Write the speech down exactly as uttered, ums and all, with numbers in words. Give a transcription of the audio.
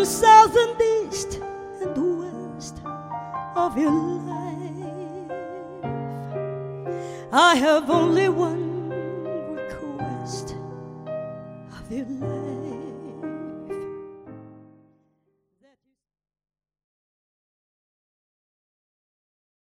south and east and west of your life. I have only one request of your life.